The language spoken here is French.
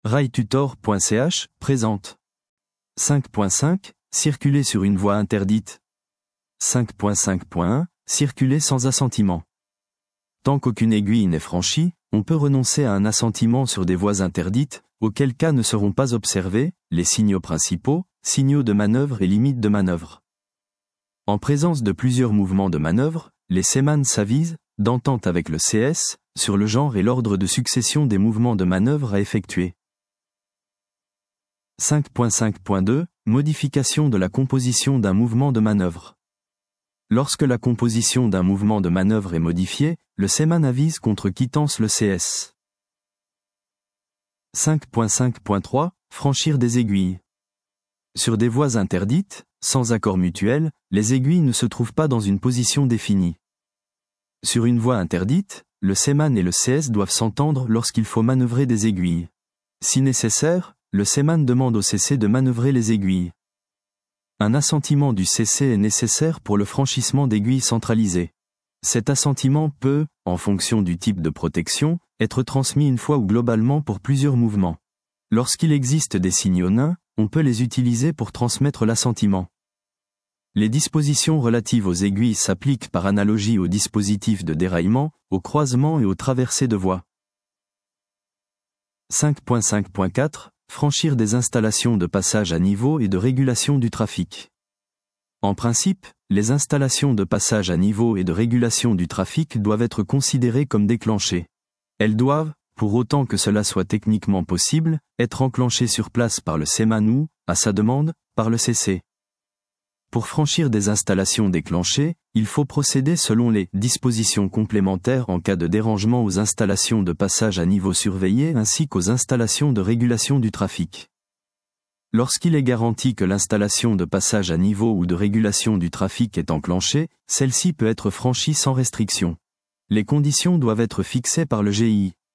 railtutor.ch présente 5.5 Circuler sur une voie interdite. 5.5.1 Circuler sans assentiment. Tant qu'aucune aiguille n'est franchie, on peut renoncer à un assentiment sur des voies interdites, auquel cas ne seront pas observés les signaux principaux, signaux de manœuvre et limites de manœuvre. En présence de plusieurs mouvements de manœuvre, les SEMAN s'avisent, d'entente avec le CS, sur le genre et l'ordre de succession des mouvements de manœuvre à effectuer. 5.5.2 Modification de la composition d'un mouvement de manœuvre. Lorsque la composition d'un mouvement de manœuvre est modifiée, le SEMAN avise contre quittance le CS. 5.5.3 Franchir des aiguilles. Sur des voies interdites, sans accord mutuel, les aiguilles ne se trouvent pas dans une position définie. Sur une voie interdite, le SEMAN et le CS doivent s'entendre lorsqu'il faut manœuvrer des aiguilles. Si nécessaire, le SEMAN demande au CC de manœuvrer les aiguilles. Un assentiment du CC est nécessaire pour le franchissement d'aiguilles centralisées. Cet assentiment peut, en fonction du type de protection, être transmis une fois ou globalement pour plusieurs mouvements. Lorsqu'il existe des signaux nains, on peut les utiliser pour transmettre l'assentiment. Les dispositions relatives aux aiguilles s'appliquent par analogie aux dispositifs de déraillement, aux croisements et aux traversées de voies. 5.5.4 Franchir des installations de passage à niveau et de régulation du trafic. En principe, les installations de passage à niveau et de régulation du trafic doivent être considérées comme déclenchées. Elles doivent, pour autant que cela soit techniquement possible, être enclenchées sur place par le SEMAN ou, à sa demande, par le CC. Pour franchir des installations déclenchées, il faut procéder selon les dispositions complémentaires en cas de dérangement aux installations de passage à niveau surveillées ainsi qu'aux installations de régulation du trafic. Lorsqu'il est garanti que l'installation de passage à niveau ou de régulation du trafic est enclenchée, celle-ci peut être franchie sans restriction. Les conditions doivent être fixées par le GI.